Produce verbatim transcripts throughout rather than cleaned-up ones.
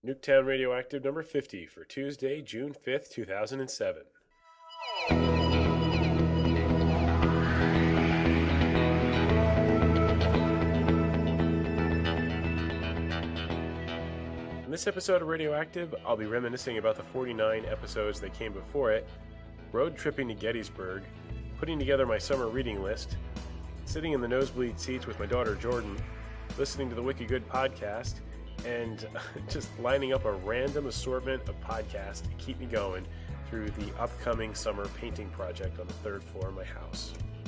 Nuketown Radioactive number fifty for Tuesday, June fifth, two thousand seven. In this episode of Radioactive, I'll be reminiscing about the forty-nine episodes that came before it, road tripping to Gettysburg, putting together my summer reading list, sitting in the nosebleed seats with my daughter Jordan, listening to the Wicked Good podcast, and just lining up a random assortment of podcasts to keep me going through the upcoming summer painting project on the third floor of my house.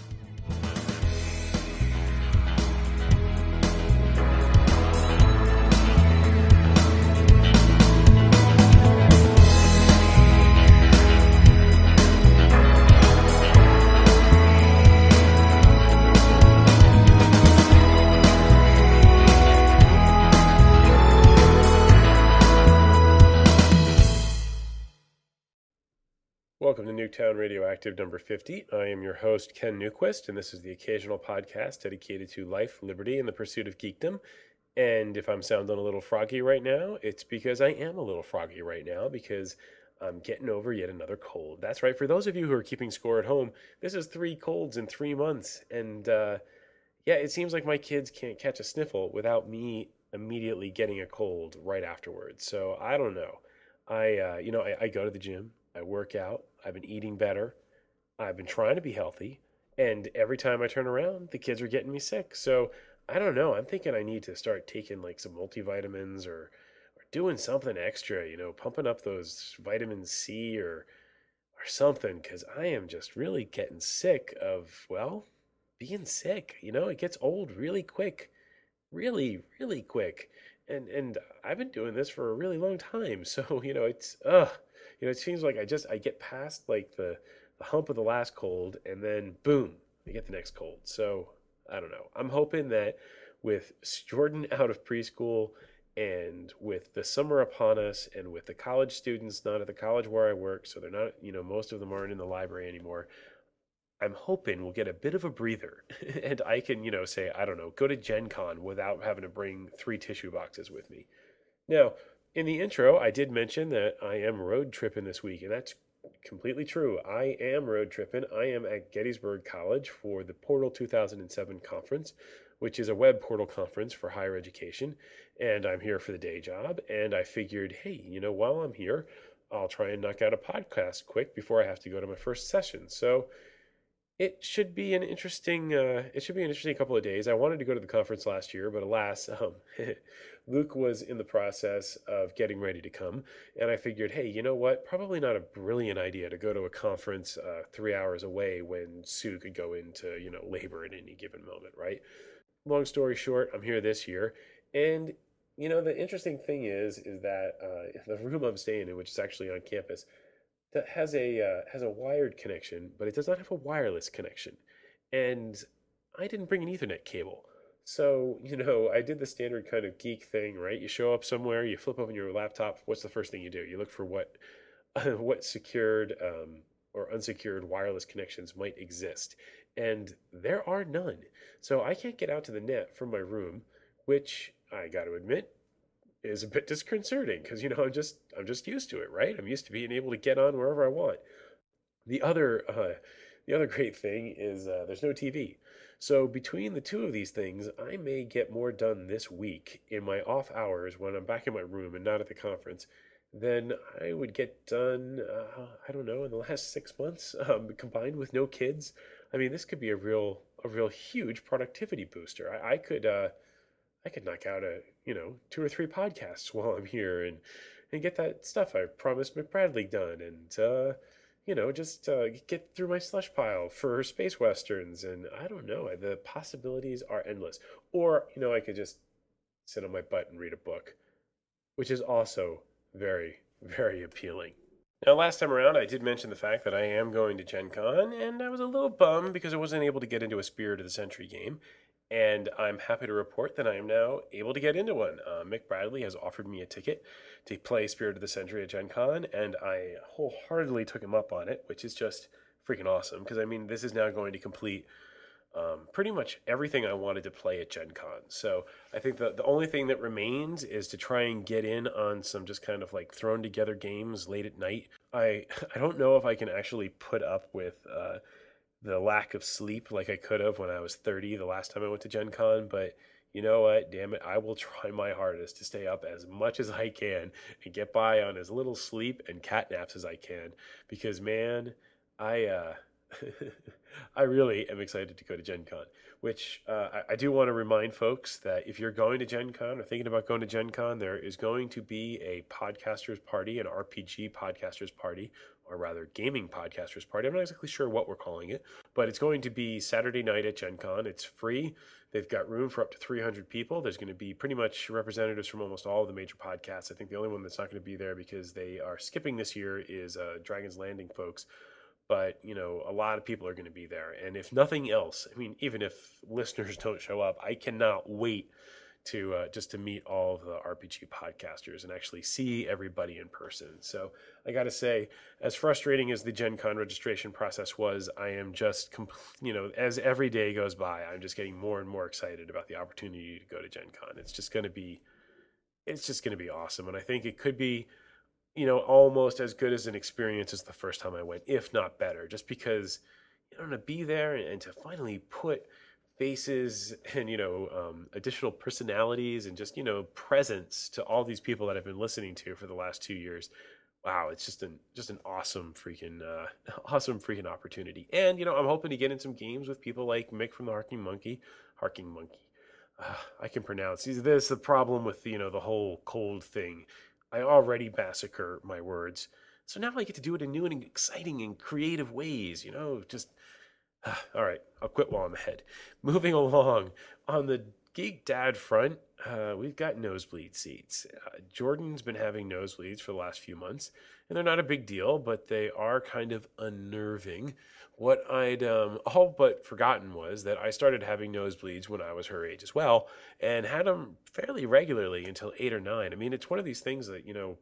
Welcome to Nuketown Radioactive number fifty. I am your host, Ken Newquist, and this is the occasional podcast dedicated to life, liberty, and the pursuit of geekdom. And if I'm sounding a little froggy right now, it's because I am a little froggy right now because I'm getting over yet another cold. That's right. For those of you who are keeping score at home, this is three colds in three months. And uh, yeah, it seems like my kids can't catch a sniffle without me immediately getting a cold right afterwards. So I don't know. I, uh, you know, I, I go to the gym. I work out. I've been eating better. I've been trying to be healthy. And every time I turn around, the kids are getting me sick. So I don't know. I'm thinking I need to start taking like some multivitamins or, or doing something extra, you know, pumping up those vitamin C or, or something because I am just really getting sick of, well, being sick. You know, it gets old really quick, really, really quick. And and I've been doing this for a really long time. So, you know, it's ugh. You know, it seems like I just I get past like the, the hump of the last cold and then boom, I get the next cold. So I don't know. I'm hoping that with Jordan out of preschool and with the summer upon us and with the college students not at the college where I work, so they're not, you know, most of them aren't in the library anymore. I'm hoping we'll get a bit of a breather and I can, you know, say, I don't know, go to Gen Con without having to bring three tissue boxes with me. Now, in the intro, I did mention that I am road tripping this week, and that's completely true. I am road tripping. I am at Gettysburg College for the Portal two thousand seven conference, which is a web portal conference for higher education. And I'm here for the day job. And I figured, hey, you know, while I'm here, I'll try and knock out a podcast quick before I have to go to my first session. So it should be an interesting. Uh, it should be an interesting couple of days. I wanted to go to the conference last year, but alas, um, Luke was in the process of getting ready to come, and I figured, hey, you know what? Probably not a brilliant idea to go to a conference uh, three hours away when Sue could go into you know labor at any given moment, right? Long story short, I'm here this year, and you know the interesting thing is, is that uh, the room I'm staying in, which is actually on campus that has a uh, has a wired connection, but it does not have a wireless connection. And I didn't bring an Ethernet cable. So, you know, I did the standard kind of geek thing, right? You show up somewhere, you flip open your laptop. What's the first thing you do? You look for what what secured um, or unsecured wireless connections might exist, and there are none. So I can't get out to the net from my room, which I got to admit is a bit disconcerting because you know I'm just I'm just used to it, right? I'm used to being able to get on wherever I want. The other uh, the other great thing is uh, there's no T V. So between the two of these things, I may get more done this week in my off hours when I'm back in my room and not at the conference than I would get done. Uh, I don't know in the last six months um, combined with no kids. I mean, this could be a real a real huge productivity booster. I, I could. Uh, I could knock out a, you know, two or three podcasts while I'm here and and get that stuff I promised McBradley done and uh you know, just uh, get through my slush pile for space westerns and I don't know, the possibilities are endless. Or, you know, I could just sit on my butt and read a book, which is also very, very appealing. Now, last time around, I did mention the fact that I am going to Gen Con, and I was a little bummed because I wasn't able to get into a Spirit of the Century game. And I'm happy to report that I am now able to get into one. Uh, Mick Bradley has offered me a ticket to play Spirit of the Century at Gen Con, and I wholeheartedly took him up on it, which is just freaking awesome. Because, I mean, this is now going to complete um, pretty much everything I wanted to play at Gen Con. So I think the, the only thing that remains is to try and get in on some just kind of like thrown together games late at night. I I don't know if I can actually put up with uh, the lack of sleep like I could have when I was thirty the last time I went to Gen Con, but you know what? Damn it. I will try my hardest to stay up as much as I can and get by on as little sleep and cat naps as I can because, man, I. Uh, I really am excited to go to Gen Con, which uh, I, I do want to remind folks that if you're going to Gen Con or thinking about going to Gen Con, there is going to be a podcasters party, an R P G podcasters party, or rather gaming podcasters party. I'm not exactly sure what we're calling it, but it's going to be Saturday night at Gen Con. It's free. They've got room for up to three hundred people. There's going to be pretty much representatives from almost all of the major podcasts. I think the only one that's not going to be there because they are skipping this year is uh, Dragon's Landing folks. But, you know, a lot of people are going to be there. And if nothing else, I mean, even if listeners don't show up, I cannot wait to uh, just to meet all of the R P G podcasters and actually see everybody in person. So I got to say, as frustrating as the Gen Con registration process was, I am just, compl- you know, as every day goes by, I'm just getting more and more excited about the opportunity to go to Gen Con. It's just going to be, it's just going to be awesome. And I think it could be, you know, almost as good as an experience as the first time I went, if not better, just because, you know, to be there and to finally put faces and, you know, um, additional personalities and just, you know, presence to all these people that I've been listening to for the last two years. Wow, it's just an just an awesome freaking uh, awesome freaking opportunity. And you know, I'm hoping to get in some games with people like Mick from the Harking Monkey, Harking Monkey. Uh, I can pronounce. See, this is the problem with you know the whole cold thing. I already massacre my words, so now I get to do it in new and exciting and creative ways. You know, just all right. I'll quit while I'm ahead. Moving along on the Geek Dad front, uh, we've got nosebleed seats. Uh, Jordan's been having nosebleeds for the last few months, and they're not a big deal, but they are kind of unnerving. What I'd um, all but forgotten was that I started having nosebleeds when I was her age as well, and had them fairly regularly until eight or nine. I mean, it's one of these things that, you know,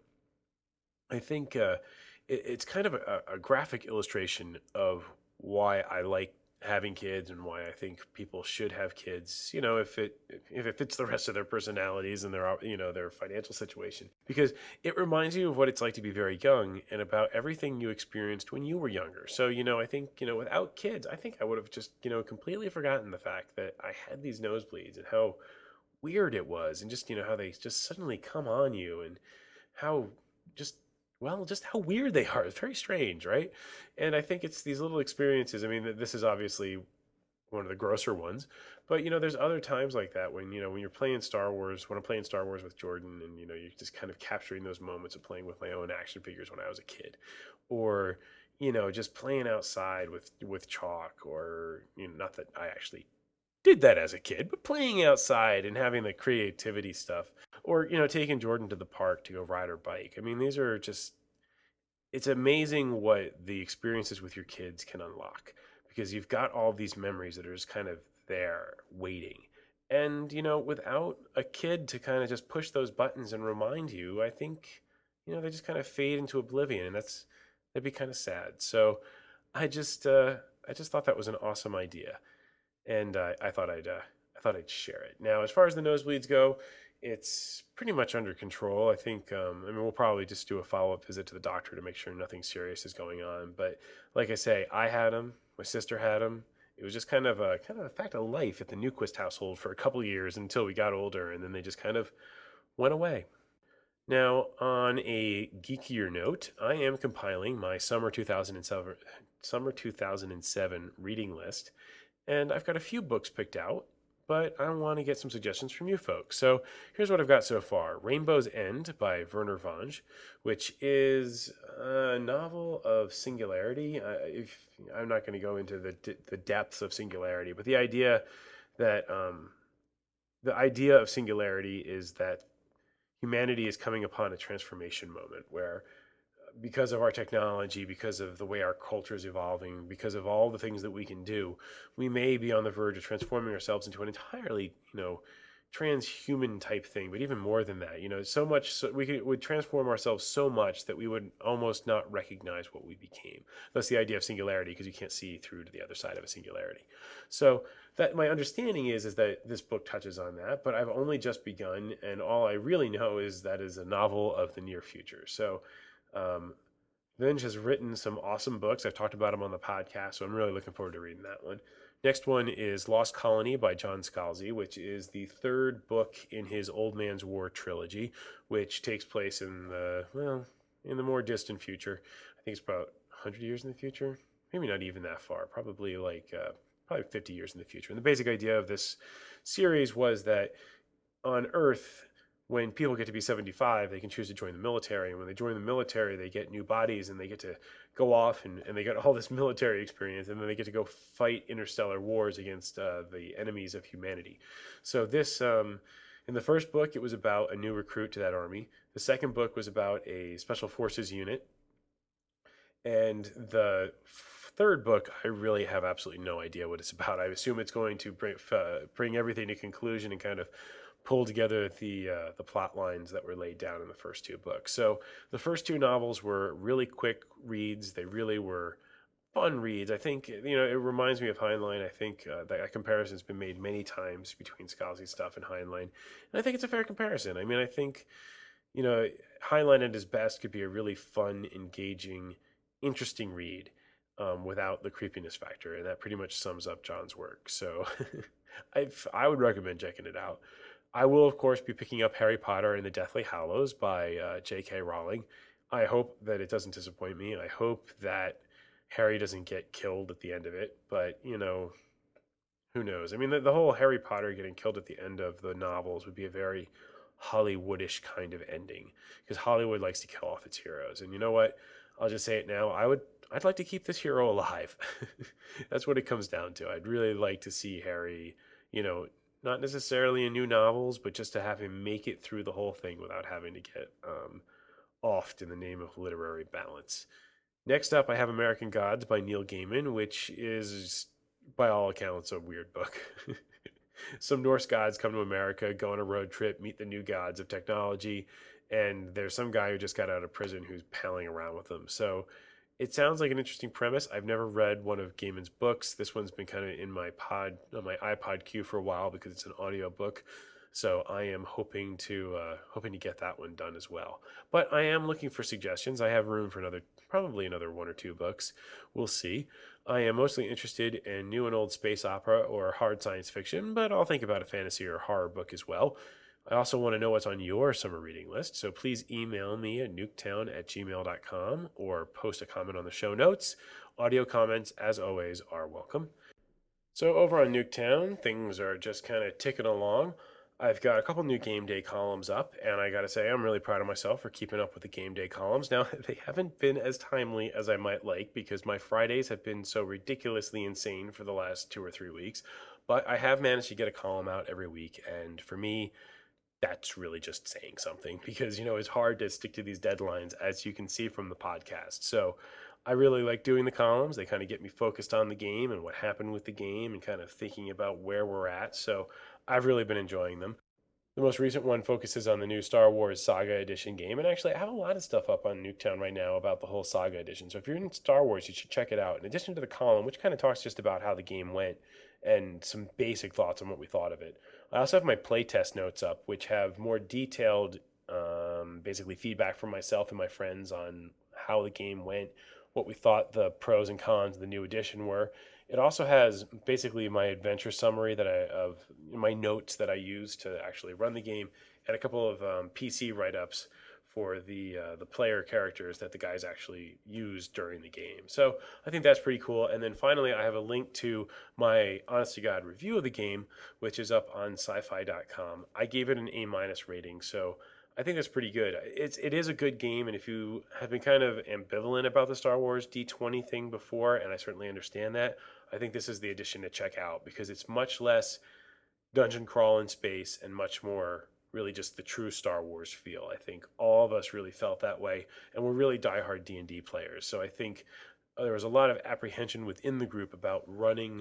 I think uh, it, it's kind of a, a graphic illustration of why I like having kids and why I think people should have kids. You know, if it if it fits the rest of their personalities and their you know their financial situation, because it reminds you of what it's like to be very young and about everything you experienced when you were younger. So you know, I think you know without kids, I think I would have just you know completely forgotten the fact that I had these nosebleeds and how weird it was, and just you know how they just suddenly come on you and how just well, just how weird they are. It's very strange, right? And I think it's these little experiences. I mean, this is obviously one of the grosser ones, but you know, there's other times like that when you know when you're playing Star Wars. When I'm playing Star Wars with Jordan, and you know, you're just kind of capturing those moments of playing with my own action figures when I was a kid, or you know, just playing outside with with chalk, or you know, not that I actually did that as a kid, but playing outside and having the creativity stuff, or you know, taking Jordan to the park to go ride her bike. I mean, these are just it's amazing what the experiences with your kids can unlock because you've got all these memories that are just kind of there waiting. And you know, without a kid to kind of just push those buttons and remind you, I think you know they just kind of fade into oblivion, and that's that'd be kind of sad. So I just uh, I just thought that was an awesome idea and uh, I thought I'd uh, I thought I'd share it. Now, as far as the nosebleeds go, it's pretty much under control. I think um, I mean we'll probably just do a follow up visit to the doctor to make sure nothing serious is going on. But like I say, I had them. My sister had them. It was just kind of a kind of a fact of life at the Newquist household for a couple of years until we got older, and then they just kind of went away. Now, on a geekier note, I am compiling my summer two thousand seven summer two thousand seven reading list, and I've got a few books picked out, but I want to get some suggestions from you folks. So here's what I've got so far: Rainbow's End by Werner Vange, which is a novel of singularity. Uh, if I'm not going to go into the the depths of singularity, but the idea that um, the idea of singularity is that humanity is coming upon a transformation moment where because of our technology, because of the way our culture is evolving, because of all the things that we can do, we may be on the verge of transforming ourselves into an entirely, you know, transhuman type thing, but even more than that, you know, so much so we could would transform ourselves so much that we would almost not recognize what we became. That's the idea of singularity, because you can't see through to the other side of a singularity. So that my understanding is is that this book touches on that, but I've only just begun, and all I really know is that is a novel of the near future. So um, Vinge has written some awesome books. I've talked about them on the podcast, so I'm really looking forward to reading that one. Next one is Lost Colony by John Scalzi, which is the third book in his Old Man's War trilogy, which takes place in the, well, in the more distant future. I think it's about one hundred years in the future. Maybe not even that far. Probably like uh, probably fifty years in the future. And the basic idea of this series was that on Earth, when people get to be seventy-five, they can choose to join the military. And when they join the military, they get new bodies and they get to go off and, and they get all this military experience. And then they get to go fight interstellar wars against uh, the enemies of humanity. So this, um, in the first book, it was about a new recruit to that army. The second book was about a special forces unit. And the third book, I really have absolutely no idea what it's about. I assume it's going to bring, uh, bring everything to conclusion and kind of pull together the uh, the plot lines that were laid down in the first two books. So the first two novels were really quick reads. They really were fun reads. I think, you know, it reminds me of Heinlein. I think uh, that comparison has been made many times between Scalzi's stuff and Heinlein. And I think it's a fair comparison. I mean, I think, you know, Heinlein at his best could be a really fun, engaging, interesting read um, without the creepiness factor. And that pretty much sums up John's work. So I I would recommend checking it out. I will, of course, be picking up Harry Potter and the Deathly Hallows by uh, J K. Rowling. I hope that it doesn't disappoint me. I hope that Harry doesn't get killed at the end of it. But, you know, who knows? I mean, the, the whole Harry Potter getting killed at the end of the novels would be a very Hollywoodish kind of ending, because Hollywood likes to kill off its heroes. And you know what? I'll just say it now. I would, I'd like to keep this hero alive. That's what it comes down to. I'd really like to see Harry, you know, not necessarily in new novels, but just to have him make it through the whole thing without having to get um, offed in the name of literary balance. Next up, I have American Gods by Neil Gaiman, which is, by all accounts, a weird book. Some Norse gods come to America, go on a road trip, meet the new gods of technology, and there's some guy who just got out of prison who's palling around with them. So it sounds like an interesting premise. I've never read one of Gaiman's books. This one's been kind of in my pod, on my iPod queue for a while because it's an audio book. So I am hoping to uh, hoping to get that one done as well. But I am looking for suggestions. I have room for another, probably another one or two books. We'll see. I am mostly interested in new and old space opera or hard science fiction, but I'll think about a fantasy or horror book as well. I also want to know what's on your summer reading list, so please email me at nuketown at gmail dot com or post a comment on the show notes. Audio comments, as always, are welcome. So over on Nuketown, things are just kind of ticking along. I've got a couple new game day columns up, and I gotta say, I'm really proud of myself for keeping up with the game day columns. Now, they haven't been as timely as I might like because my Fridays have been so ridiculously insane for the last two or three weeks, but I have managed to get a column out every week, and for me, that's really just saying something because, you know, it's hard to stick to these deadlines, as you can see from the podcast. So I really like doing the columns. They kind of get me focused on the game and what happened with the game and kind of thinking about where we're at. So I've really been enjoying them. The most recent one focuses on the new Star Wars Saga Edition game. And actually, I have a lot of stuff up on Nuketown right now about the whole Saga Edition. So if you're in Star Wars, you should check it out. In addition to the column, which kind of talks just about how the game went and some basic thoughts on what we thought of it. I also have my playtest notes up, which have more detailed, um, basically feedback from myself and my friends on how the game went, what we thought the pros and cons of the new edition were. It also has basically my adventure summary that I of my notes that I use to actually run the game, and a couple of um, P C write-ups for the uh, the player characters that the guys actually use during the game. So I think that's pretty cool. And then finally, I have a link to my honest to God review of the game, which is up on sci fi dot com. I gave it an A minus rating, so I think that's pretty good. It's it is a good game, and if you have been kind of ambivalent about the Star Wars D twenty thing before, and I certainly understand that, I think this is the edition to check out because it's much less dungeon crawl in space and much more really just the true Star Wars feel. I think all of us really felt that way, and we're really diehard D and D players. So I think uh, there was a lot of apprehension within the group about running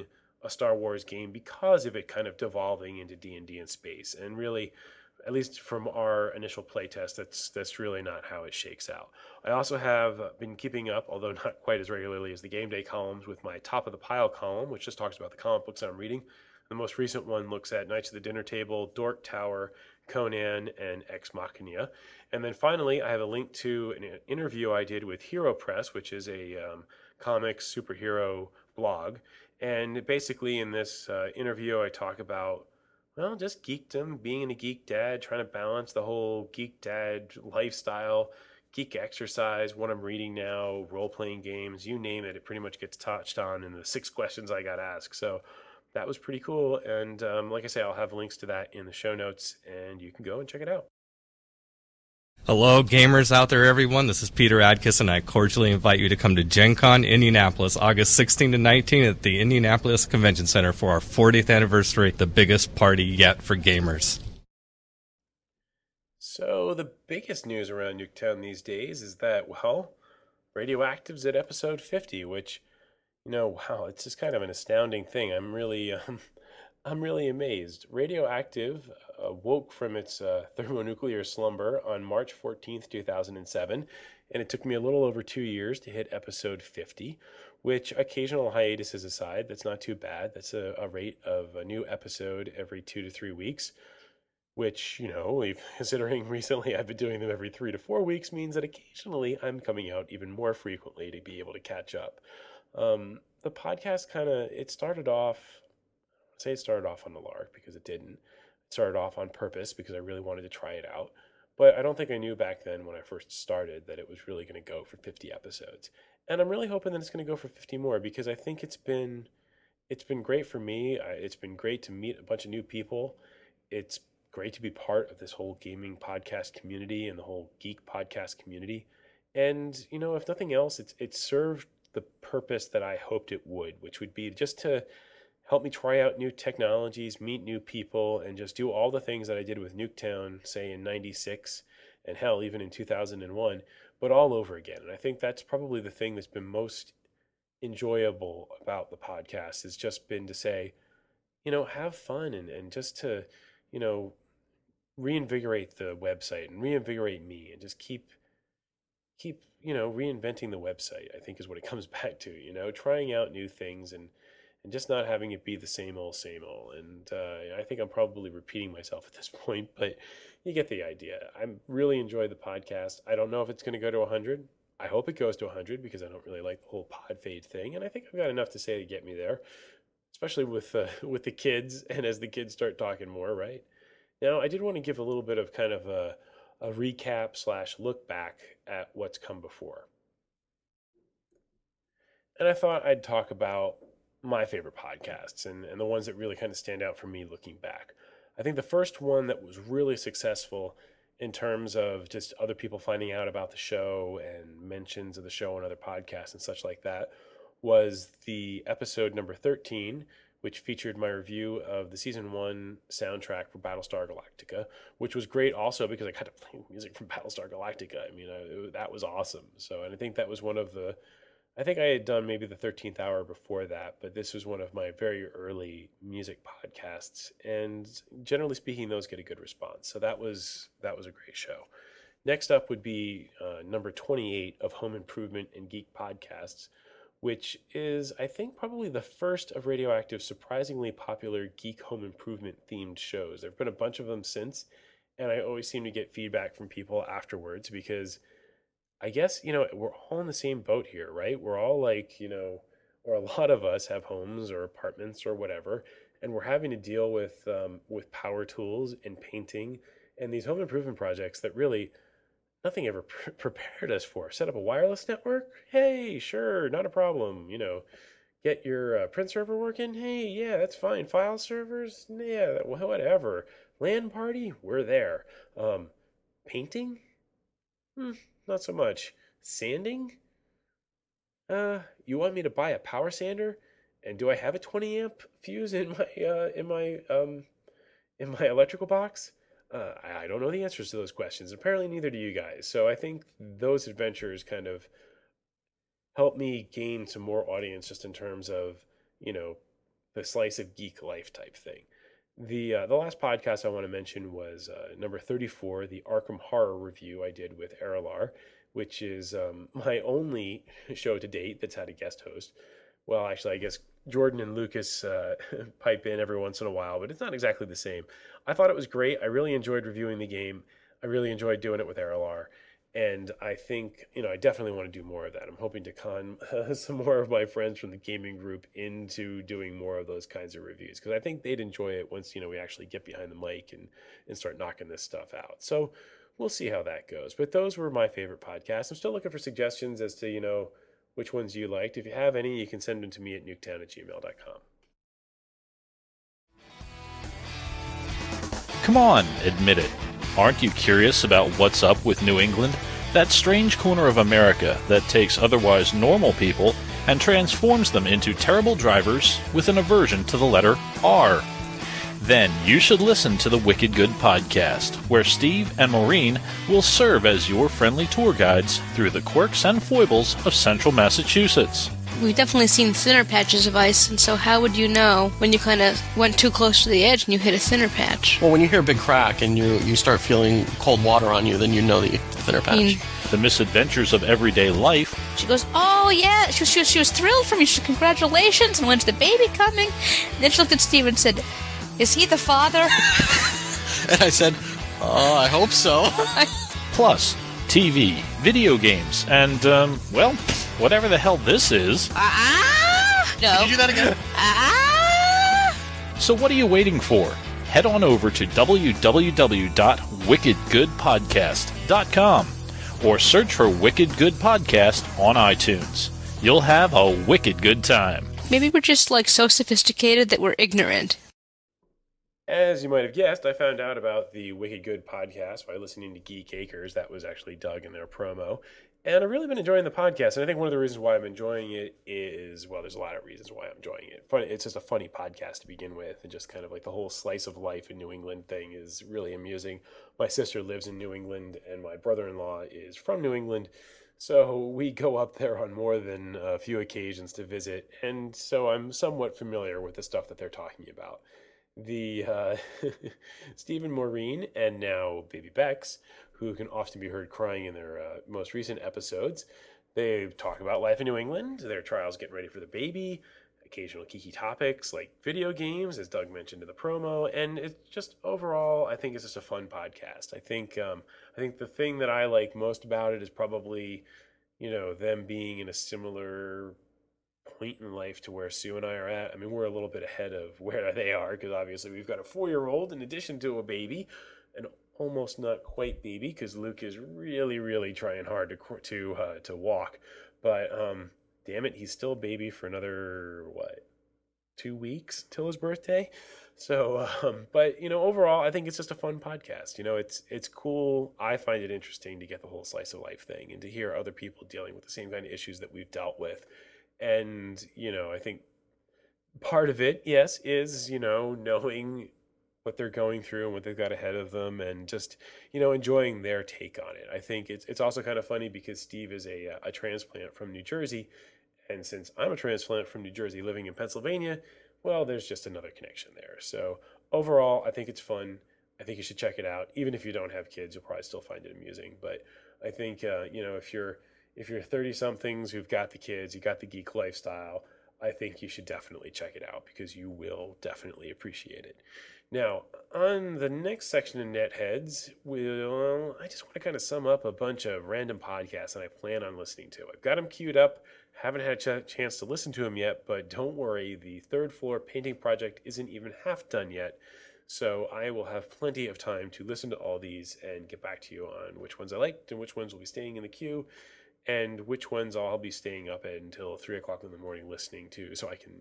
a Star Wars game because of it kind of devolving into D and D in space. And really, at least from our initial playtest, that's that's really not how it shakes out. I also have been keeping up, although not quite as regularly as the game day columns, with my top of the pile column, which just talks about the comic books I'm reading. The most recent one looks at Knights of the Dinner Table, Dork Tower, Conan, and Ex Machina. And then finally, I have a link to an interview I did with Hero Press, which is a um, comics superhero blog. And basically, in this uh, interview, I talk about, well, just geekdom, being a geek dad, trying to balance the whole geek dad lifestyle, geek exercise, what I'm reading now, role playing games, you name it. It pretty much gets touched on in the six questions I got asked. So that was pretty cool. And um, like I say, I'll have links to that in the show notes, and you can go and check it out. Hello, gamers out there, everyone. This is Peter Adkis, and I cordially invite you to come to Gen Con Indianapolis, August sixteenth to nineteenth at the Indianapolis Convention Center for our fortieth anniversary, the biggest party yet for gamers. So the biggest news around Nuketown these days is that, well, Radioactive's at episode fifty, which, you know, wow, it's just kind of an astounding thing. I'm really, um, I'm really amazed. Radioactive uh, woke from its uh, thermonuclear slumber on March fourteenth, two thousand seven, and it took me a little over two years to hit episode fifty, which, occasional hiatuses aside, that's not too bad. That's a, a rate of a new episode every two to three weeks, which, you know, considering recently I've been doing them every three to four weeks, means that occasionally I'm coming out even more frequently to be able to catch up. Um, the podcast kind of, it started off, I'd say it started off on the lark because it didn't. It started off on purpose because I really wanted to try it out. But I don't think I knew back then when I first started that it was really going to go for fifty episodes. And I'm really hoping that it's going to go for fifty more because I think it's been it's been great for me. It's been great to meet a bunch of new people. It's great to be part of this whole gaming podcast community and the whole geek podcast community. And, you know, if nothing else, it's it served the purpose that I hoped it would, which would be just to help me try out new technologies, meet new people, and just do all the things that I did with Nuketown, say in ninety-six, and hell, even in two thousand one, but all over again. And I think that's probably the thing that's been most enjoyable about the podcast has just been to say, you know, have fun and, and just to, you know, reinvigorate the website and reinvigorate me and just keep keep you know reinventing the website, I think, is what it comes back to, you know trying out new things and and just not having it be the same old same old. And uh, I think I'm probably repeating myself at this point, but you get the idea. I really enjoy the podcast. I don't know if it's going to go to one hundred. I hope it goes to one hundred because I don't really like the whole pod fade thing, and I think I've got enough to say to get me there, especially with uh, with the kids, and as the kids start talking more, right? Now, I did want to give a little bit of kind of a, a recap slash look back at what's come before. And I thought I'd talk about my favorite podcasts and, and the ones that really kind of stand out for me looking back. I think the first one that was really successful in terms of just other people finding out about the show and mentions of the show on other podcasts and such like that was the episode number thirteen, which featured my review of the season one soundtrack for Battlestar Galactica, which was great also because I got to play music from Battlestar Galactica. I mean, I, it, that was awesome. So, and I think that was one of the, I think I had done maybe the thirteenth hour before that, but this was one of my very early music podcasts. And generally speaking, those get a good response. So that was, that was a great show. Next up would be uh, number twenty-eight of Home Improvement and Geek Podcasts, which is, I think, probably the first of Radioactive's surprisingly popular geek home improvement themed shows. There have been a bunch of them since, and I always seem to get feedback from people afterwards because I guess, you know, we're all in the same boat here, right? We're all like, you know, or a lot of us have homes or apartments or whatever, and we're having to deal with um, with power tools and painting and these home improvement projects that really nothing ever pre- prepared us for. Set up a wireless network? Hey, sure, not a problem. You know, get your uh, print server working? Hey, yeah, that's fine. File servers? Yeah, wh- whatever. LAN party? We're there. Um, painting? Hmm, not so much. Sanding? Uh, you want me to buy a power sander? And do I have a twenty amp fuse in my uh, in my um in my electrical box? Uh, I, I don't know the answers to those questions. Apparently, neither do you guys. So I think those adventures kind of help me gain some more audience just in terms of, you know, the slice of geek life type thing. The uh, the last podcast I want to mention was uh, number thirty-four, the Arkham Horror review I did with Aralar, which is um, my only show to date that's had a guest host. Well, actually, I guess Jordan and Lucas uh, pipe in every once in a while, but it's not exactly the same. I thought it was great. I really enjoyed reviewing the game. I really enjoyed doing it with Aralar. And I think, you know, I definitely want to do more of that. I'm hoping to con uh, some more of my friends from the gaming group into doing more of those kinds of reviews, because I think they'd enjoy it once, you know, we actually get behind the mic and, and start knocking this stuff out. So we'll see how that goes. But those were my favorite podcasts. I'm still looking for suggestions as to, you know, which ones you liked. If you have any, you can send them to me at nuketown at gmail dot com. Come on, admit it. Aren't you curious about what's up with New England? That strange corner of America that takes otherwise normal people and transforms them into terrible drivers with an aversion to the letter R. Then you should listen to the Wicked Good Podcast, where Steve and Maureen will serve as your friendly tour guides through the quirks and foibles of central Massachusetts. We've definitely seen thinner patches of ice, and so how would you know when you kind of went too close to the edge and you hit a thinner patch? Well, when you hear a big crack and you, you start feeling cold water on you, then you know the thinner patch. I mean, the misadventures of everyday life. She goes, oh yeah, she was, she was, she was thrilled for me. She said, congratulations, and when's the baby coming? And then she looked at Steve and said, is he the father? And I said, oh, I hope so. Plus, T V, video games, and, um, well, whatever the hell this is. Ah! No. Can you do that again? Ah! So what are you waiting for? Head on over to w w w dot wicked good podcast dot com or search for Wicked Good Podcast on iTunes. You'll have a wicked good time. Maybe we're just, like, so sophisticated that we're ignorant. As you might have guessed, I found out about the Wicked Good Podcast by listening to Geek Acres. That was actually Doug in their promo. And I've really been enjoying the podcast. And I think one of the reasons why I'm enjoying it is, well, there's a lot of reasons why I'm enjoying it. Fun, it's just a funny podcast to begin with. And just kind of like the whole slice of life in New England thing is really amusing. My sister lives in New England and my brother-in-law is from New England. So we go up there on more than a few occasions to visit. And so I'm somewhat familiar with the stuff that they're talking about. The uh, Steve and Maureen, and now Baby Bex, who can often be heard crying in their uh, most recent episodes. They talk about life in New England, their trials getting ready for the baby, occasional geeky topics like video games, as Doug mentioned in the promo, and it's just overall, I think it's just a fun podcast. I think um, I think the thing that I like most about it is probably, you know, them being in a similar point in life to where Sue and I are at. I mean, we're a little bit ahead of where they are because obviously we've got a four-year-old in addition to a baby, an almost not quite baby because Luke is really, really trying hard to to uh, to walk. But um, damn it, he's still a baby for another what, two weeks till his birthday. So, um, but you know, overall, I think it's just a fun podcast. You know, it's it's cool. I find it interesting to get the whole slice of life thing and to hear other people dealing with the same kind of issues that we've dealt with. And, you know, I think part of it, yes, is, you know, knowing what they're going through and what they've got ahead of them and just, you know, enjoying their take on it. I think it's it's also kind of funny because Steve is a, a transplant from New Jersey. And since I'm a transplant from New Jersey living in Pennsylvania, well, there's just another connection there. So overall, I think it's fun. I think you should check it out. Even if you don't have kids, you'll probably still find it amusing. But I think, uh, you know, if you're If you're thirty-somethings who've got the kids, you got the geek lifestyle, I think you should definitely check it out because you will definitely appreciate it. Now, on the next section of Netheads, well, I just want to kind of sum up a bunch of random podcasts that I plan on listening to. I've got them queued up, haven't had a ch- chance to listen to them yet, but don't worry, the third floor painting project isn't even half done yet. So I will have plenty of time to listen to all these and get back to you on which ones I liked and which ones will be staying in the queue, and which ones I'll be staying up at until three o'clock in the morning listening to so I can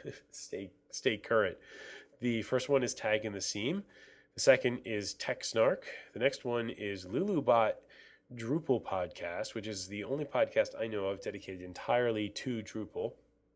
stay stay current. The first one is Tag in the Seam. The second is Tech Snark. The next one is Lulubot Drupal Podcast, which is the only podcast I know of dedicated entirely to Drupal.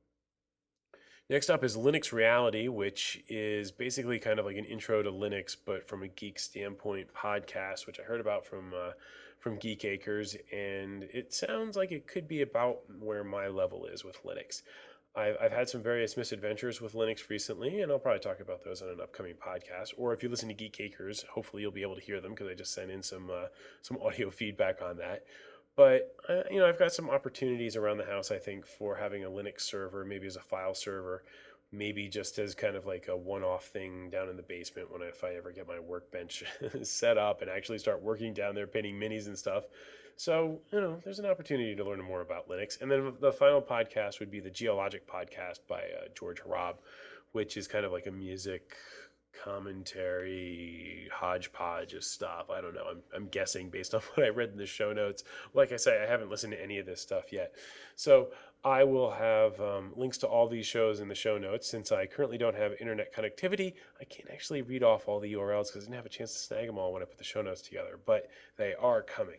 Next up is Linux Reality, which is basically kind of like an intro to Linux, but from a geek standpoint podcast, which I heard about from uh, from Geek Acres, and it sounds like it could be about where my level is with Linux. I've, I've had some various misadventures with Linux recently, and I'll probably talk about those on an upcoming podcast. Or if you listen to Geek Acres, hopefully you'll be able to hear them because I just sent in some uh, some audio feedback on that. But uh, you know, I've got some opportunities around the house, I think, for having a Linux server, maybe as a file server, maybe just as kind of like a one-off thing down in the basement when I, if I ever get my workbench set up and actually start working down there painting minis and stuff. So, you know, there's an opportunity to learn more about Linux. And then the final podcast would be the Geologic podcast by uh, George Harab, which is kind of like a music commentary hodgepodge of stuff. I don't know. I'm, I'm guessing based on what I read in the show notes. Like I say, I haven't listened to any of this stuff yet. So I will have um, links to all these shows in the show notes. Since I currently don't have internet connectivity, I can't actually read off all the U R Ls because I didn't have a chance to snag them all when I put the show notes together. But they are coming.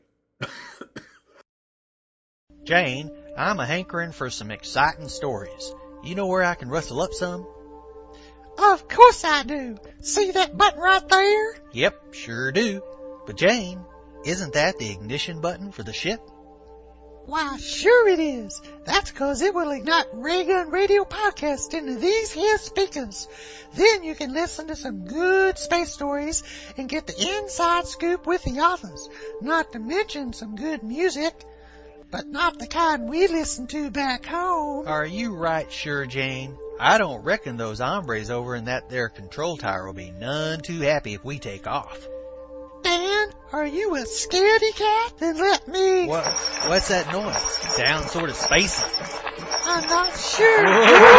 Jane, I'm a hankering for some exciting stories. You know where I can rustle up some? Of course I do. See that button right there? Yep, sure do. But Jane, isn't that the ignition button for the ship? Why, sure it is. That's 'cause it will ignite Ray Gun Radio Podcast into these here speakers. Then you can listen to some good space stories and get the inside scoop with the authors. Not to mention some good music, but not the kind we listen to back home. Are you right sure, Jane? I don't reckon those hombres over in that there control tower will be none too happy if we take off. Dan, are you a scaredy cat? Then let me... What? What's that noise? Sounds sort of spacey. I'm not sure.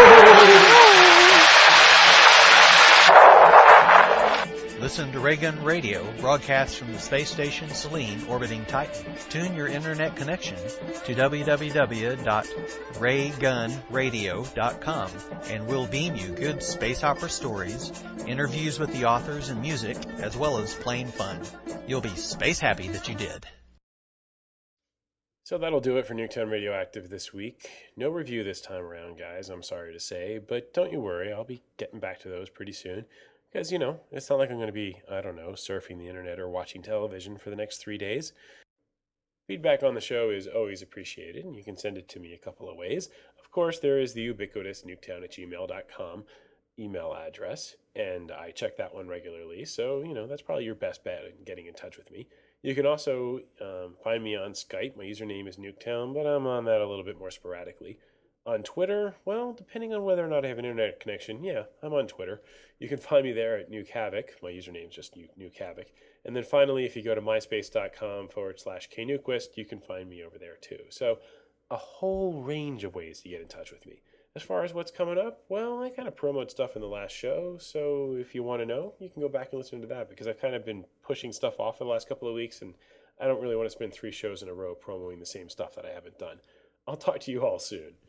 Listen to Raygun Radio, broadcast from the space station Selene orbiting Titan. Tune your internet connection to w w w dot ray gun radio dot com and we'll beam you good space opera stories, interviews with the authors and music, as well as plain fun. You'll be space happy that you did. So that'll do it for Nuketown Radioactive this week. No review this time around, guys, I'm sorry to say, but don't you worry, I'll be getting back to those pretty soon. Because, you know, it's not like I'm going to be, I don't know, surfing the internet or watching television for the next three days. Feedback on the show is always appreciated, and you can send it to me a couple of ways. Of course, there is the ubiquitous nuketown at gmail dot com email address, and I check that one regularly, so, you know, that's probably your best bet in getting in touch with me. You can also um, find me on Skype. My username is Nuketown, but I'm on that a little bit more sporadically. On Twitter, well, depending on whether or not I have an internet connection, yeah, I'm on Twitter. You can find me there at Nuke Havoc. My username is just Nuke Havoc. And then finally, if you go to myspace.com forward slash knuquist, you can find me over there too. So a whole range of ways to get in touch with me. As far as what's coming up, well, I kind of promoted stuff in the last show. So if you want to know, you can go back and listen to that because I've kind of been pushing stuff off for the last couple of weeks and I don't really want to spend three shows in a row promoting the same stuff that I haven't done. I'll talk to you all soon.